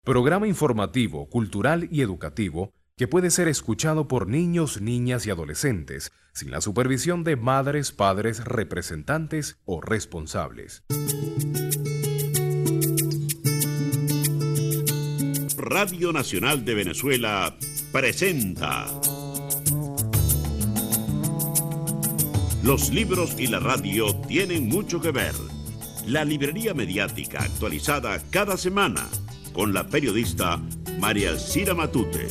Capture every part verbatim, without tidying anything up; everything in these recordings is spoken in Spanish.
Programa informativo, cultural y educativo que puede ser escuchado por niños, niñas y adolescentes sin la supervisión de madres, padres, representantes o responsables. Radio Nacional de Venezuela presenta Los libros y la radio tienen mucho que ver. La librería mediática actualizada cada semana con la periodista María Elcira Matute.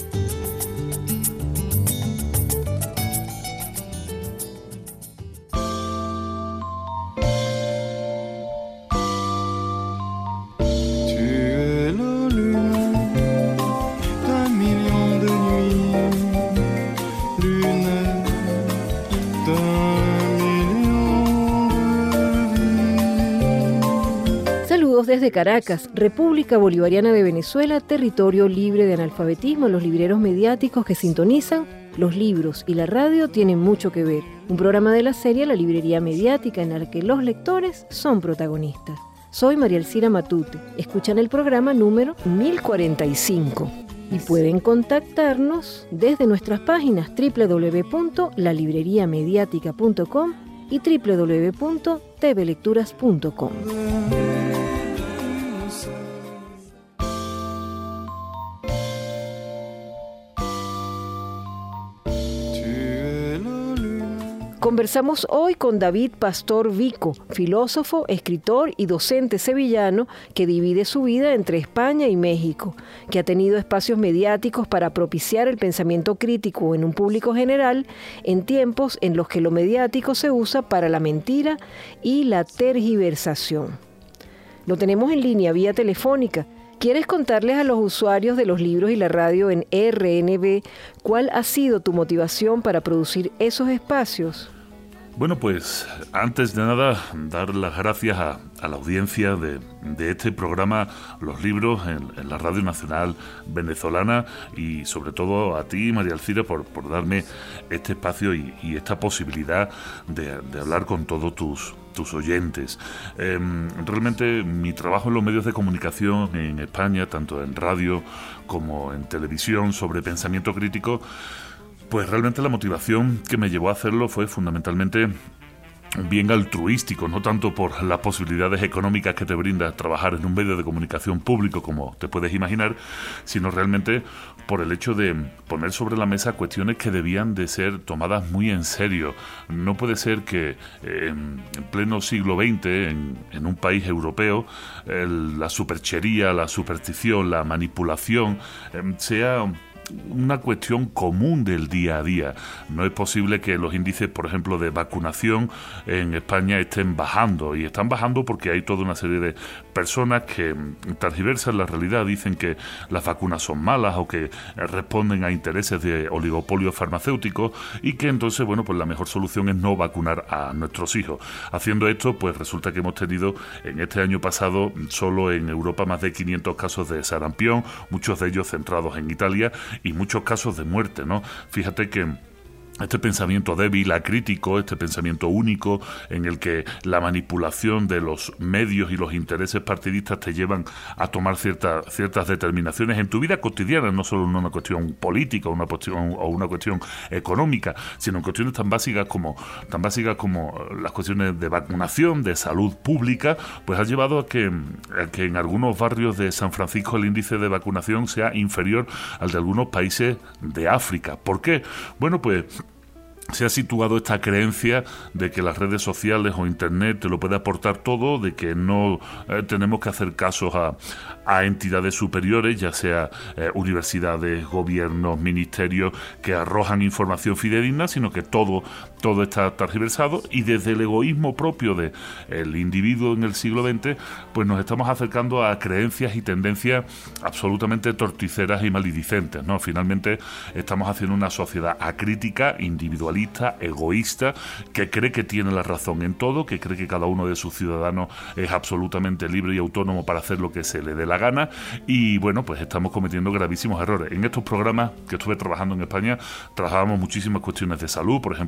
Desde Caracas, República Bolivariana de Venezuela, territorio libre de analfabetismo, los libreros mediáticos que sintonizan, los libros y la radio tienen mucho que ver. Un programa de la serie La Librería Mediática en el que los lectores son protagonistas. Soy María Elcira Matute. Escuchan el programa número mil cuarenta y cinco. Y pueden contactarnos desde nuestras páginas doble u doble u doble u punto la librería mediática punto com y doble u doble u doble u punto t v lecturas punto com. Conversamos hoy con David Pastor Vico, filósofo, escritor y docente sevillano que divide su vida entre España y México, que ha tenido espacios mediáticos para propiciar el pensamiento crítico en un público general en tiempos en los que lo mediático se usa para la mentira y la tergiversación. Lo tenemos en línea vía telefónica. ¿Quieres contarles a los usuarios de los libros y la radio en R N V cuál ha sido tu motivación para producir esos espacios? Bueno, pues antes de nada, dar las gracias a, a la audiencia de, de este programa Los Libros en, en la Radio Nacional Venezolana y sobre todo a ti, María Elcira, por, por darme este espacio y, y esta posibilidad de, de hablar con todos tus tus oyentes. Eh, realmente mi trabajo en los medios de comunicación en España, tanto en radio como en televisión, sobre pensamiento crítico, pues realmente la motivación que me llevó a hacerlo fue fundamentalmente bien altruístico, no tanto por las posibilidades económicas que te brinda trabajar en un medio de comunicación público, como te puedes imaginar, sino realmente por el hecho de poner sobre la mesa cuestiones que debían de ser tomadas muy en serio. No puede ser que eh, en pleno siglo veinte, en, en un país europeo, el, la superchería, la superstición, la manipulación eh, sea una cuestión común del día a día. No es posible que los índices, por ejemplo, de vacunación en España estén bajando, y están bajando porque hay toda una serie de personas que tergiversan la realidad, dicen que las vacunas son malas o que responden a intereses de oligopolios farmacéuticos y que entonces, bueno, pues la mejor solución es no vacunar a nuestros hijos. Haciendo esto, pues resulta que hemos tenido en este año pasado solo en Europa más de quinientos casos de sarampión, muchos de ellos centrados en Italia, y muchos casos de muerte, ¿no? Fíjate que este pensamiento débil, acrítico, este pensamiento único en el que la manipulación de los medios y los intereses partidistas te llevan a tomar ciertas ciertas determinaciones en tu vida cotidiana, no solo en una cuestión política una cuestión, o una cuestión económica, sino en cuestiones tan básicas como tan básicas como las cuestiones de vacunación, de salud pública, pues ha llevado a que, a que en algunos barrios de San Francisco el índice de vacunación sea inferior al de algunos países de África. ¿Por qué? Bueno, pues se ha situado esta creencia de que las redes sociales o internet te lo puede aportar todo, de que no eh, tenemos que hacer casos a, a entidades superiores, ya sea eh, universidades, gobiernos, ministerios, que arrojan información fidedigna, sino que todo, todo está tergiversado, y desde el egoísmo propio del individuo en el siglo veinte, pues nos estamos acercando a creencias y tendencias absolutamente torticeras y maledicentes, ¿no? Finalmente estamos haciendo una sociedad acrítica, individualista, egoísta, que cree que tiene la razón en todo, que cree que cada uno de sus ciudadanos es absolutamente libre y autónomo para hacer lo que se le dé la gana, y bueno, pues estamos cometiendo gravísimos errores. En estos programas que estuve trabajando en España, trabajábamos muchísimas cuestiones de salud. Por ejemplo, hicimos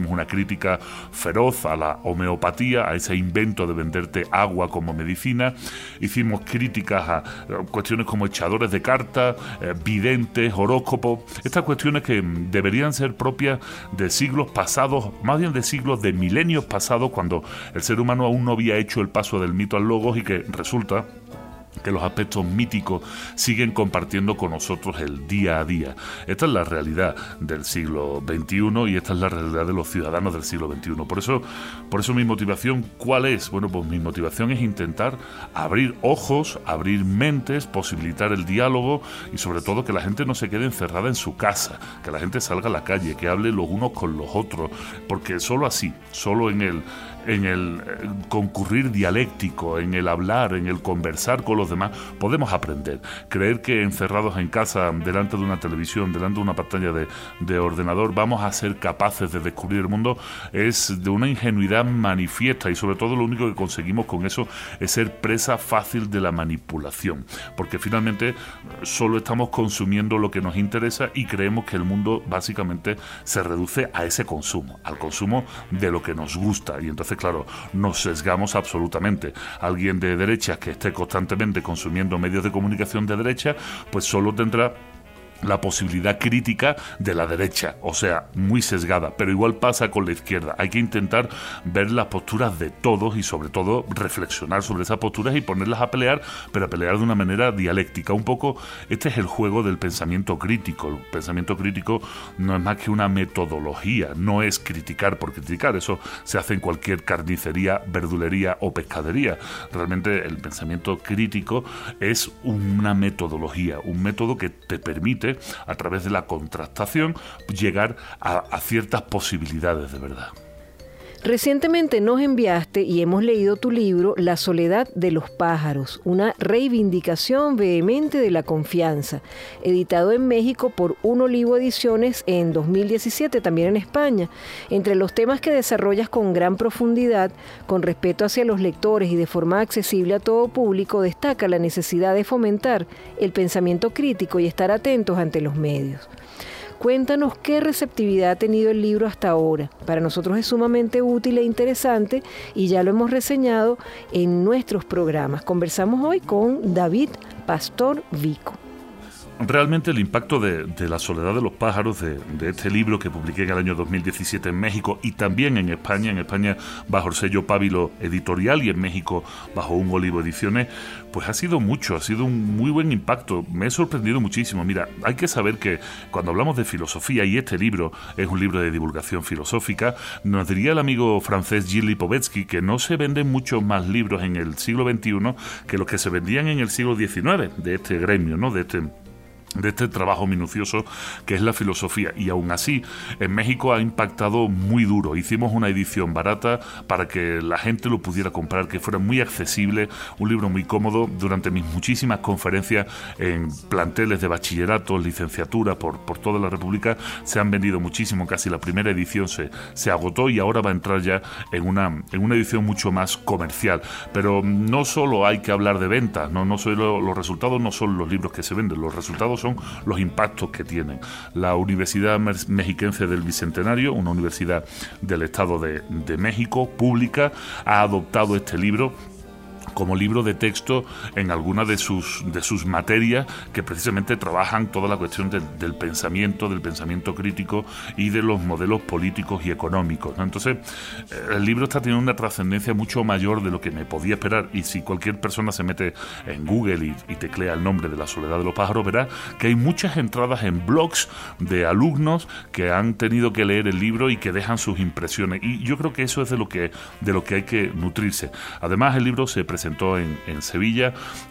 hicimos una crítica feroz a la homeopatía, a ese invento de venderte agua como medicina. Hicimos críticas a cuestiones como echadores de cartas, eh, videntes, horóscopos, estas cuestiones que deberían ser propias de siglos pasados, más bien de siglos, de milenios pasados, cuando el ser humano aún no había hecho el paso del mito al logos, y que resulta que los aspectos míticos siguen compartiendo con nosotros el día a día. Esta es la realidad del siglo veintiuno y esta es la realidad de los ciudadanos del siglo veintiuno. Por eso, por eso mi motivación, ¿cuál es? Bueno, pues mi motivación es intentar abrir ojos, abrir mentes, posibilitar el diálogo y sobre todo que la gente no se quede encerrada en su casa, que la gente salga a la calle, que hable los unos con los otros, porque solo así, solo en el en el concurrir dialéctico, en el hablar, en el conversar con los demás, podemos aprender. Creer que encerrados en casa, delante de una televisión, delante de una pantalla de, de ordenador, vamos a ser capaces de descubrir el mundo es de una ingenuidad manifiesta, y sobre todo lo único que conseguimos con eso es ser presa fácil de la manipulación, porque finalmente solo estamos consumiendo lo que nos interesa y creemos que el mundo básicamente se reduce a ese consumo, al consumo de lo que nos gusta, y entonces claro, nos sesgamos absolutamente. Alguien de derecha que esté constantemente consumiendo medios de comunicación de derecha, pues solo tendrá la posibilidad crítica de la derecha, o sea, muy sesgada, pero igual pasa con la izquierda. Hay que intentar ver las posturas de todos y sobre todo reflexionar sobre esas posturas y ponerlas a pelear, pero a pelear de una manera dialéctica. Un poco, este es el juego del pensamiento crítico. El pensamiento crítico no es más que una metodología, no es criticar por criticar, eso se hace en cualquier carnicería, verdulería o pescadería. Realmente el pensamiento crítico es una metodología, un método que te permite a través de la contrastación llegar a, a ciertas posibilidades de verdad. Recientemente nos enviaste y hemos leído tu libro La soledad de los pájaros, una reivindicación vehemente de la confianza, editado en México por Un Olivo Ediciones en dos mil diecisiete, también en España. Entre los temas que desarrollas con gran profundidad, con respeto hacia los lectores y de forma accesible a todo público, destaca la necesidad de fomentar el pensamiento crítico y estar atentos ante los medios. Cuéntanos qué receptividad ha tenido el libro hasta ahora. Para nosotros es sumamente útil e interesante y ya lo hemos reseñado en nuestros programas. Conversamos hoy con David Pastor Vico. Realmente el impacto de, de La soledad de los pájaros, de, de este libro que publiqué en el año dos mil diecisiete en México y también en España, en España bajo el sello Pábilo Editorial y en México bajo Un Olivo Ediciones, pues ha sido mucho, ha sido un muy buen impacto. Me he sorprendido muchísimo. Mira, hay que saber que cuando hablamos de filosofía, y este libro es un libro de divulgación filosófica, nos diría el amigo francés Gilles Lipovetsky que no se venden muchos más libros en el siglo veintiuno que los que se vendían en el siglo diecinueve, de este gremio, ¿no? de este de este trabajo minucioso que es la filosofía, y aún así en México ha impactado muy duro. Hicimos una edición barata para que la gente lo pudiera comprar, que fuera muy accesible, un libro muy cómodo. Durante mis muchísimas conferencias en planteles de bachillerato, licenciatura por, por toda la República, se han vendido muchísimo, casi la primera edición se, se agotó y ahora va a entrar ya en una, en una edición mucho más comercial. Pero no solo hay que hablar de ventas, no, no solo, los resultados no son los libros que se venden, los resultados son los impactos que tienen. La Universidad Mexiquense del Bicentenario, una universidad del Estado de, de México, pública, ha adoptado este libro como libro de texto en alguna de sus, de sus materias que precisamente trabajan toda la cuestión de, del pensamiento, del pensamiento crítico y de los modelos políticos y económicos, ¿no? Entonces, el libro está teniendo una trascendencia mucho mayor de lo que me podía esperar, y si cualquier persona se mete en Google y, y teclea el nombre de La soledad de los pájaros, verá que hay muchas entradas en blogs de alumnos que han tenido que leer el libro y que dejan sus impresiones, y yo creo que eso es de lo que, de lo que hay que nutrirse. Además, el libro se presenta presentó en, en Sevilla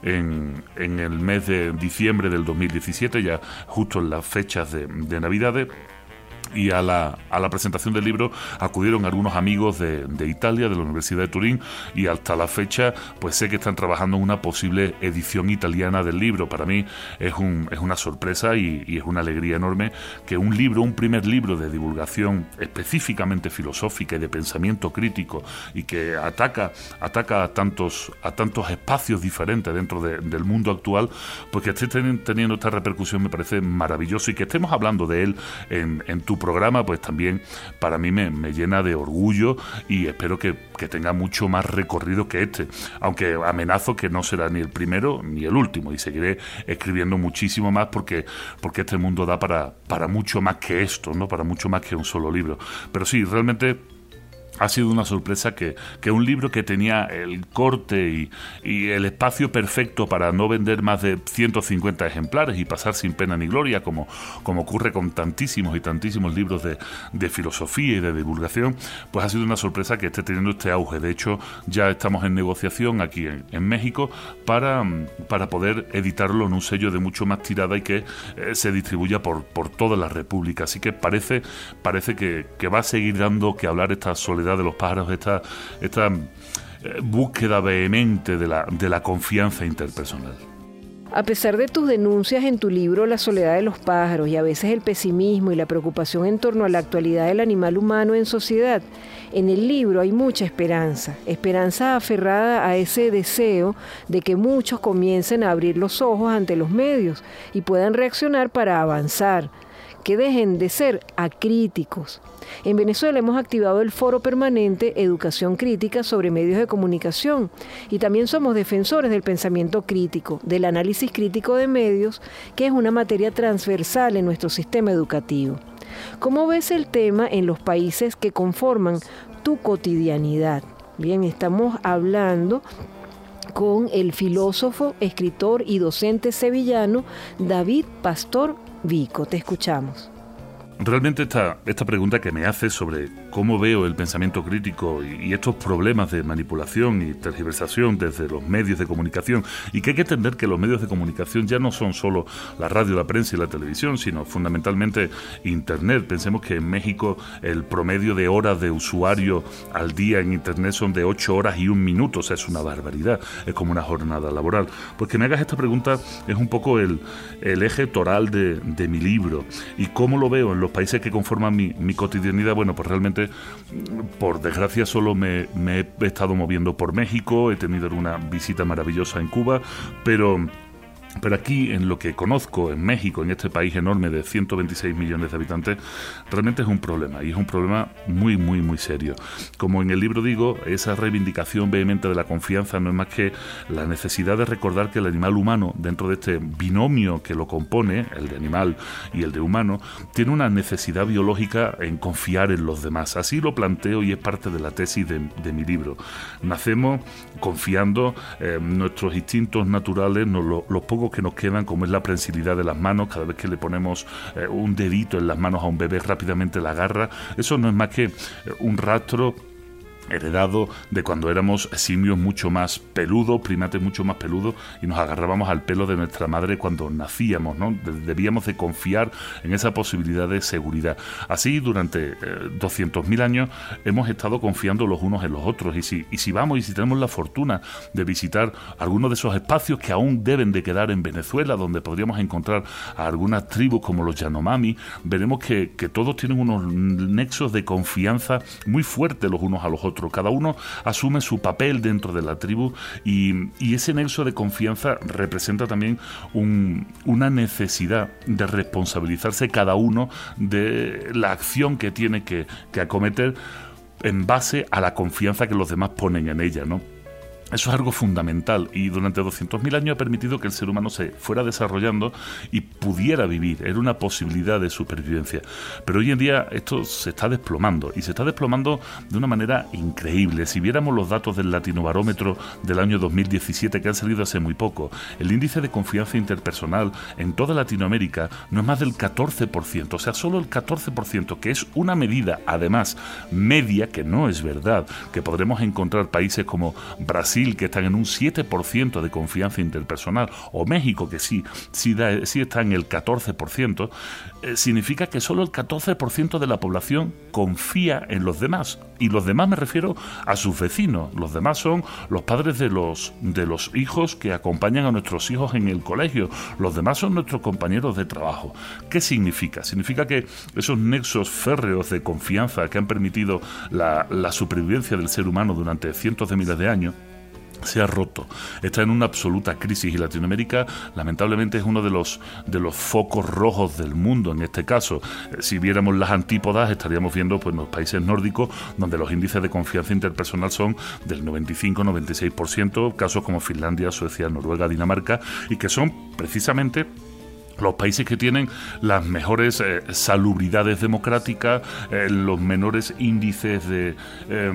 en, en el mes de diciembre del dos mil diecisiete, ya justo en las fechas de, de Navidades. Y a la, a la presentación del libro acudieron algunos amigos de, de Italia, de la Universidad de Turín, y hasta la fecha pues sé que están trabajando en una posible edición italiana del libro. Para mí es, un, es una sorpresa y, y es una alegría enorme que un libro, un primer libro de divulgación específicamente filosófica y de pensamiento crítico, y que ataca, ataca a, tantos, a tantos espacios diferentes dentro de, del mundo actual, pues que esté teniendo esta repercusión me parece maravilloso, y que estemos hablando de él en, en tu programa, pues también para mí me, me llena de orgullo y espero que, que tenga mucho más recorrido que este, aunque amenazo que no será ni el primero ni el último, y seguiré escribiendo muchísimo más porque, porque este mundo da para, para mucho más que esto, ¿no? Para mucho más que un solo libro. Pero sí, realmente ha sido una sorpresa que, que un libro que tenía el corte y, y el espacio perfecto para no vender más de ciento cincuenta ejemplares y pasar sin pena ni gloria, como, como ocurre con tantísimos y tantísimos libros de, de filosofía y de divulgación, pues ha sido una sorpresa que esté teniendo este auge. De hecho, ya estamos en negociación aquí en, en México para, para poder editarlo en un sello de mucho más tirada y que eh, se distribuya por, por toda la República. Así que parece, parece que, que va a seguir dando que hablar esta soledad de los pájaros, esta, esta eh, búsqueda vehemente de la, de la confianza interpersonal. A pesar de tus denuncias en tu libro La soledad de los pájaros y a veces el pesimismo y la preocupación en torno a la actualidad del animal humano en sociedad, en el libro hay mucha esperanza, esperanza aferrada a ese deseo de que muchos comiencen a abrir los ojos ante los medios y puedan reaccionar para avanzar, que dejen de ser acríticos. En Venezuela hemos activado el foro permanente Educación Crítica sobre medios de comunicación y también somos defensores del pensamiento crítico, del análisis crítico de medios, que es una materia transversal en nuestro sistema educativo. ¿Cómo ves el tema en los países que conforman tu cotidianidad? Bien, estamos hablando con el filósofo, escritor y docente sevillano David Pastor Vico. Te escuchamos. Realmente esta, esta pregunta que me hace sobre cómo veo el pensamiento crítico y, y estos problemas de manipulación y tergiversación desde los medios de comunicación, y que hay que entender que los medios de comunicación ya no son solo la radio, la prensa y la televisión, sino fundamentalmente Internet. Pensemos que en México el promedio de horas de usuario al día en Internet son de ocho horas y un minuto, o sea, es una barbaridad, es como una jornada laboral. Pues que me hagas esta pregunta es un poco el, el eje toral de, de mi libro, y cómo lo veo en los países que conforman mi, mi cotidianidad. Bueno, pues realmente, por desgracia, solo me, me he estado moviendo por México, he tenido una visita maravillosa en Cuba, pero... Pero aquí, en lo que conozco, en México, en este país enorme de ciento veintiséis millones de habitantes, realmente es un problema, y es un problema muy, muy, muy serio. Como en el libro digo, esa reivindicación vehemente de la confianza no es más que la necesidad de recordar que el animal humano, dentro de este binomio que lo compone, el de animal y el de humano, tiene una necesidad biológica en confiar en los demás. Así lo planteo y es parte de la tesis de, de mi libro. Nacemos confiando, eh, nuestros instintos naturales, no, lo, los pocos que nos quedan, como es la prensilidad de las manos. Cada vez que le ponemos eh, un dedito en las manos a un bebé, rápidamente la agarra. Eso no es más que eh, un rastro heredado de cuando éramos simios mucho más peludos, primates mucho más peludos, y nos agarrábamos al pelo de nuestra madre cuando nacíamos, ¿no? Debíamos de confiar en esa posibilidad de seguridad. Así, durante eh, doscientos mil años hemos estado confiando los unos en los otros, y si, y si vamos y si tenemos la fortuna de visitar algunos de esos espacios que aún deben de quedar en Venezuela, donde podríamos encontrar a algunas tribus como los Yanomami, veremos que, que todos tienen unos nexos de confianza muy fuertes los unos a los otros. Cada uno asume su papel dentro de la tribu, y, y ese nexo de confianza representa también un, una necesidad de responsabilizarse cada uno de la acción que tiene que, que acometer en base a la confianza que los demás ponen en ella, ¿no? Eso es algo fundamental, y durante doscientos mil años ha permitido que el ser humano se fuera desarrollando y pudiera vivir. Era una posibilidad de supervivencia. Pero hoy en día esto se está desplomando, y se está desplomando de una manera increíble. Si viéramos los datos del Latinobarómetro del año dos mil diecisiete, que han salido hace muy poco, el índice de confianza interpersonal en toda Latinoamérica no es más del catorce por ciento. O sea, solo el catorce por ciento, que es una medida, además, media, que no es verdad, que podremos encontrar países como Brasil, que están en un siete por ciento de confianza interpersonal, o México, que sí, sí, da, sí está en el catorce por ciento, eh, significa que solo el catorce por ciento de la población confía en los demás. Y los demás me refiero a sus vecinos. Los demás son los padres de los, de los hijos que acompañan a nuestros hijos en el colegio. Los demás son nuestros compañeros de trabajo. ¿Qué significa? Significa que esos nexos férreos de confianza que han permitido la, la supervivencia del ser humano durante cientos de miles de años se ha roto, está en una absoluta crisis y Latinoamérica lamentablemente es uno de los de los focos rojos del mundo en este caso. Si viéramos las antípodas estaríamos viendo pues los países nórdicos donde los índices de confianza interpersonal son del noventa y cinco a noventa y seis por ciento, casos como Finlandia, Suecia, Noruega, Dinamarca, y que son precisamente los países que tienen las mejores eh, salubridades democráticas, eh, los menores índices de eh,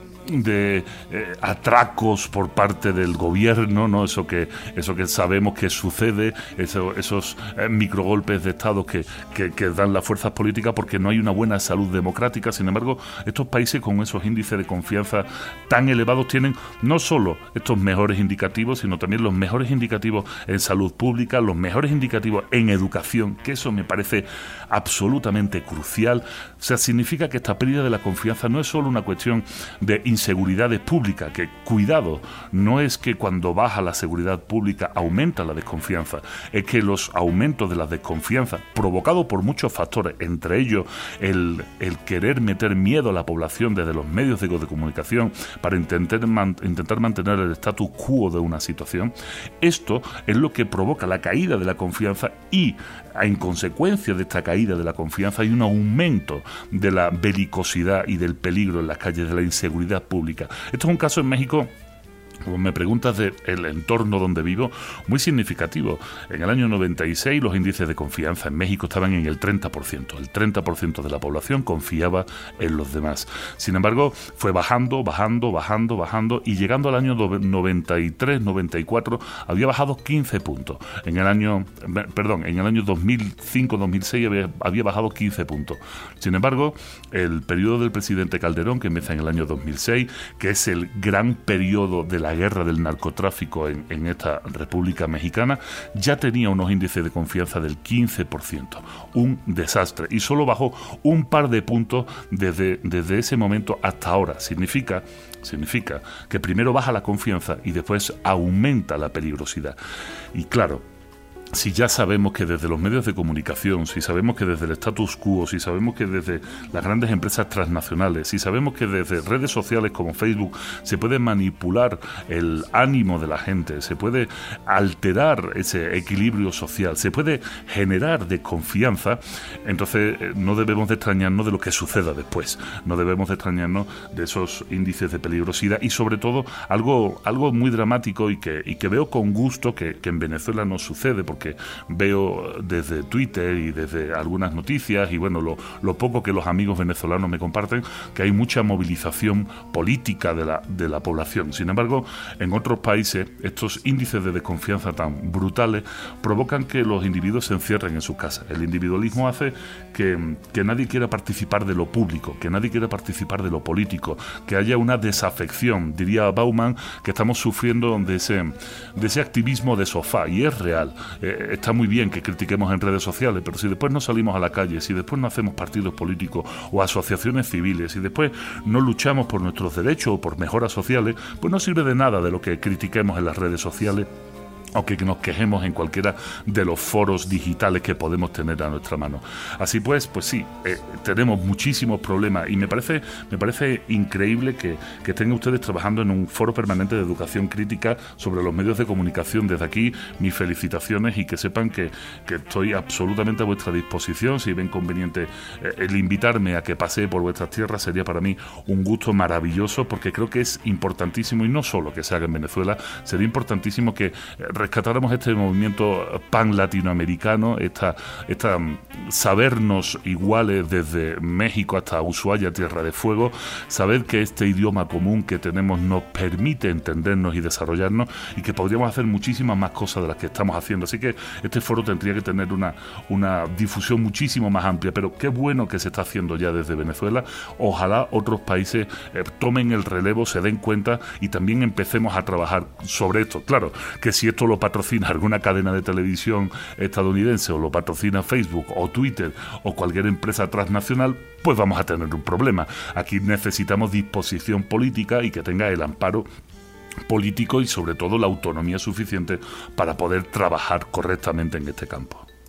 de eh, atracos por parte del gobierno, ¿no? Eso que eso que sabemos que sucede, eso, esos eh, microgolpes de Estado que, que, que dan las fuerzas políticas porque no hay una buena salud democrática. Sin embargo, estos países con esos índices de confianza tan elevados tienen no solo estos mejores indicativos, sino también los mejores indicativos en salud pública, los mejores indicativos en educación, que eso me parece absolutamente crucial. O sea, significa que esta pérdida de la confianza no es solo una cuestión de inseguridades públicas, que cuidado, no es que cuando baja la seguridad pública aumenta la desconfianza, es que los aumentos de la desconfianza, provocados por muchos factores, entre ellos el, el querer meter miedo a la población desde los medios de, de comunicación para intentar, man, intentar mantener el status quo de una situación, esto es lo que provoca la caída de la confianza y en consecuencia de esta caída de la confianza hay un aumento de la belicosidad y del peligro en las calles, de la inseguridad pública. Esto es un caso en México, como me preguntas del entorno donde vivo, muy significativo. En el año noventa y seis los índices de confianza en México estaban en el treinta por ciento. El treinta por ciento de la población confiaba en los demás. Sin embargo, fue bajando, bajando, bajando, bajando y llegando al año noventa y tres, noventa y cuatro había bajado quince puntos. En el año, perdón, en el año dos mil cinco, dos mil seis había, había bajado quince puntos. Sin embargo, el periodo del presidente Calderón, que empieza en el año dos mil seis, que es el gran periodo de la guerra del narcotráfico en, en esta República Mexicana, ya tenía unos índices de confianza del quince por ciento. Un desastre. Y solo bajó un par de puntos desde, desde ese momento hasta ahora. Significa, significa que primero baja la confianza y después aumenta la peligrosidad. Y claro, si ya sabemos que desde los medios de comunicación, si sabemos que desde el status quo, si sabemos que desde las grandes empresas transnacionales, si sabemos que desde redes sociales como Facebook se puede manipular el ánimo de la gente, se puede alterar ese equilibrio social, se puede generar desconfianza, entonces no debemos de extrañarnos de lo que suceda después, no debemos de extrañarnos de esos índices de peligrosidad y sobre todo algo, algo muy dramático y que, y que veo con gusto que, que en Venezuela no sucede, porque que veo desde Twitter y desde algunas noticias y bueno, lo, lo poco que los amigos venezolanos me comparten, que hay mucha movilización política de la, de la población. Sin embargo, en otros países, estos índices de desconfianza tan brutales provocan que los individuos se encierren en sus casas. El individualismo hace que, que nadie quiera participar de lo público, que nadie quiera participar de lo político, que haya una desafección. Diría Bauman que estamos sufriendo de ese, de ese activismo de sofá, y es real. Eh, está muy bien que critiquemos en redes sociales, pero si después no salimos a la calle, si después no hacemos partidos políticos o asociaciones civiles, si después no luchamos por nuestros derechos o por mejoras sociales, pues no sirve de nada de lo que critiquemos en las redes sociales o que nos quejemos en cualquiera de los foros digitales que podemos tener a nuestra mano. Así pues, pues sí, eh, tenemos muchísimos problemas y me parece, me parece increíble que, que estén ustedes trabajando en un foro permanente de educación crítica sobre los medios de comunicación. Desde aquí, mis felicitaciones y que sepan que, que estoy absolutamente a vuestra disposición. Si ven conveniente eh, el invitarme a que pase por vuestras tierras, sería para mí un gusto maravilloso, porque creo que es importantísimo, y no solo que se haga en Venezuela, sería importantísimo que eh, rescatáramos este movimiento pan-latinoamericano, esta, esta sabernos iguales desde México hasta Ushuaia, Tierra de Fuego, saber que este idioma común que tenemos nos permite entendernos y desarrollarnos y que podríamos hacer muchísimas más cosas de las que estamos haciendo. Así que este foro tendría que tener una, una difusión muchísimo más amplia, pero qué bueno que se está haciendo ya desde Venezuela. Ojalá otros países eh, tomen el relevo, se den cuenta y también empecemos a trabajar sobre esto. Claro, que si esto lo patrocina alguna cadena de televisión estadounidense o lo patrocina Facebook o Twitter o cualquier empresa transnacional, pues vamos a tener un problema. Aquí necesitamos disposición política y que tenga el amparo político y sobre todo la autonomía suficiente para poder trabajar correctamente en este campo.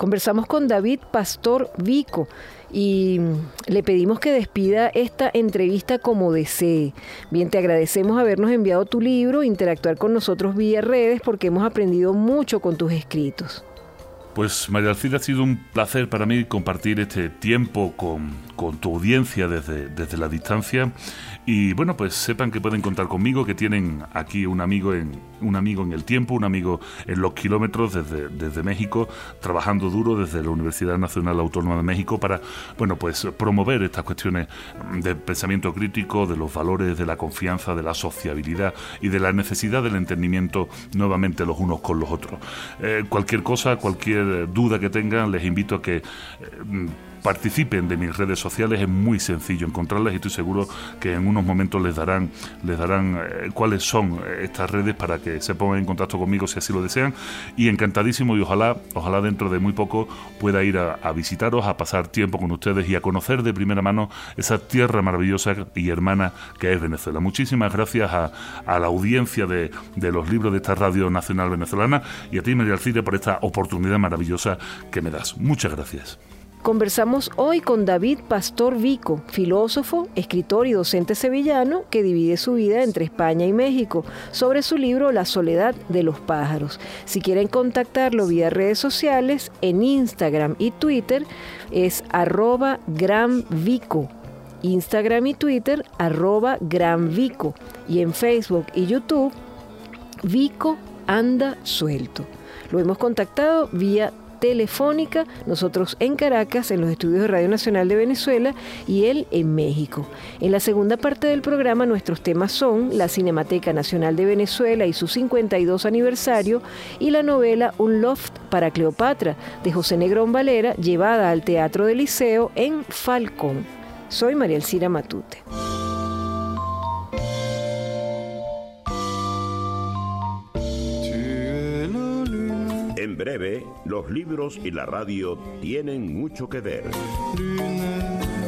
Conversamos con David Pastor Vico y le pedimos que despida esta entrevista como desee. Bien, te agradecemos habernos enviado tu libro, interactuar con nosotros vía redes, porque hemos aprendido mucho con tus escritos. Pues María Alcira, ha sido un placer para mí compartir este tiempo con, con tu audiencia desde, desde la distancia. Y bueno, pues sepan que pueden contar conmigo, que tienen aquí un amigo en un amigo en el tiempo, un amigo en los kilómetros desde, desde México, trabajando duro desde la Universidad Nacional Autónoma de México para, bueno, pues promover estas cuestiones de pensamiento crítico, de los valores, de la confianza, de la sociabilidad y de la necesidad del entendimiento nuevamente los unos con los otros. Eh, cualquier cosa, cualquier duda que tengan, les invito a que eh, participen de mis redes sociales. Es muy sencillo encontrarlas y estoy seguro que en unos momentos les darán les darán eh, cuáles son estas redes para que se pongan en contacto conmigo si así lo desean, y encantadísimo, y ojalá ojalá dentro de muy poco pueda ir a, a visitaros, a pasar tiempo con ustedes y a conocer de primera mano esa tierra maravillosa y hermana que es Venezuela. Muchísimas gracias a, a la audiencia de, de los libros de esta Radio Nacional Venezolana, y a ti, María Alcira, por esta oportunidad maravillosa que me das. Muchas gracias. Conversamos hoy con David Pastor Vico, filósofo, escritor y docente sevillano que divide su vida entre España y México, sobre su libro La soledad de los pájaros. Si quieren contactarlo vía redes sociales, en Instagram y Twitter es arroba granvico. Instagram y Twitter arroba granvico. Y en Facebook y YouTube, Vico anda suelto. Lo hemos contactado vía telefónica, nosotros en Caracas, en los estudios de Radio Nacional de Venezuela, y él en México. En la segunda parte del programa, nuestros temas son la Cinemateca Nacional de Venezuela y su cincuenta y dos aniversario, y la novela Un loft para Cleopatra, de José Negrón Valera, llevada al Teatro del Liceo en Falcón. Soy María Alcira Matute. En breve, los libros y la radio tienen mucho que ver.